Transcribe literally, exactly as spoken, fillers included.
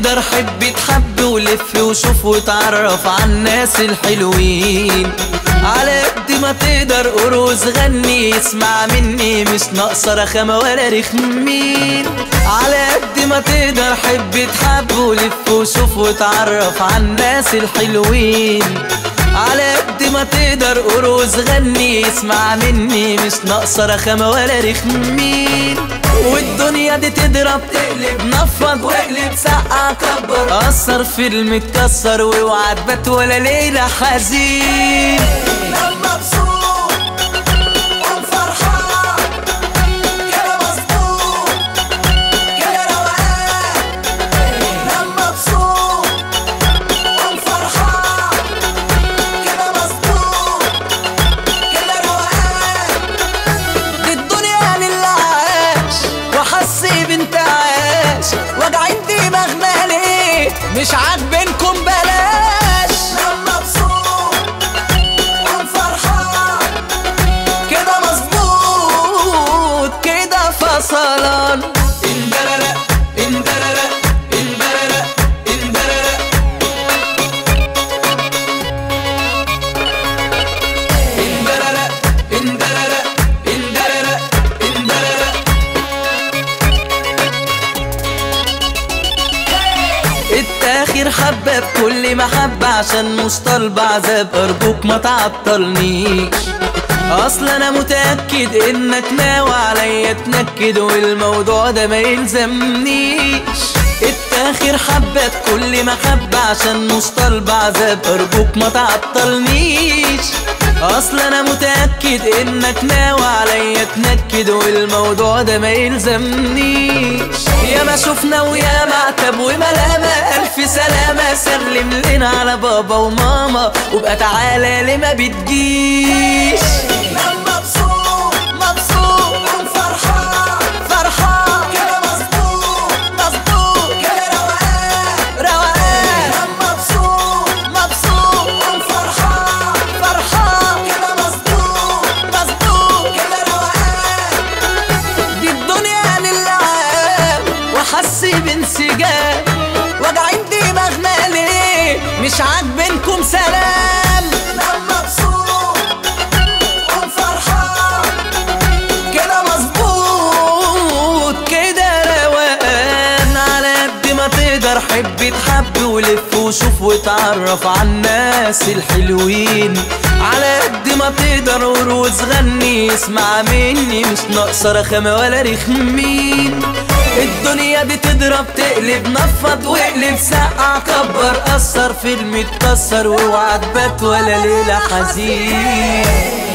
تقدر حب تحب ولف وشوف وتعرف عالناس الحلوين. على قد ما تقدر قروز غني اسمع مني مش ناقصة رخامة ولا رخمين. على قد ما تقدر حب تحب ولف وشوف وتعرف عالناس الحلوين. على قد ما تقدر قروز غني اسمع مني مش ناقصة رخامة ولا رخمين. والدنيا دي تضرب تقلب نفض واقلب سقع كبر أثر فيلم اتكسر واوعى تبات ولا ليلة حزين. مش عاجبينكم بلاش مبسوط ومفرحان كده مظبوط كده فصلان. اندللا اندللا اندللا اندللا اندللا اندللا اندللا اندللا. التاخير حبة بكل محبة عشان مش طالبة عذاب أرجوك ما تعطلنيش. أصل أنا متأكد إنك ناوي عليا تنكد والموضوع ده ما يلزمنيش. التاخير حبة بكل محبة عشان مش طالبة عذاب أرجوك ما تعطلنيش. أصل أنا متأكد إنك ناوي عليا تنكد والموضوع ده ما يلزمنيش. يا ما شفنا ويا ما عتب وملامة ألف سلامة سلم لنا على بابا وماما وبقى تعالى ليه ما بتجيش. مبسوط مبسوط ومفرحان فرحان كده مظبوط مظبوط كده روقان روقان. مبسوط مبسوط ومفرحان فرحان كده مظبوط مظبوط كده روقان. دي الدنيا للعاب وحس بانسجام واجعين دماغنا ليه مش عاجبينكم سلام. مبسوط ومفرحان كده مظبوط كده روقان. على قد ما تقدر حب تحب ولف وشوف وتعرف عالناس الحلوين. على قد ما تقدر قروز غني اسمع مني مش ناقصة رخامة ولا رخمين. الدنيا دي تضرب تقلب نفض واقلب سقع كبر أثر فيلم اتكسر واوعى تبات ولا ليلة حزين.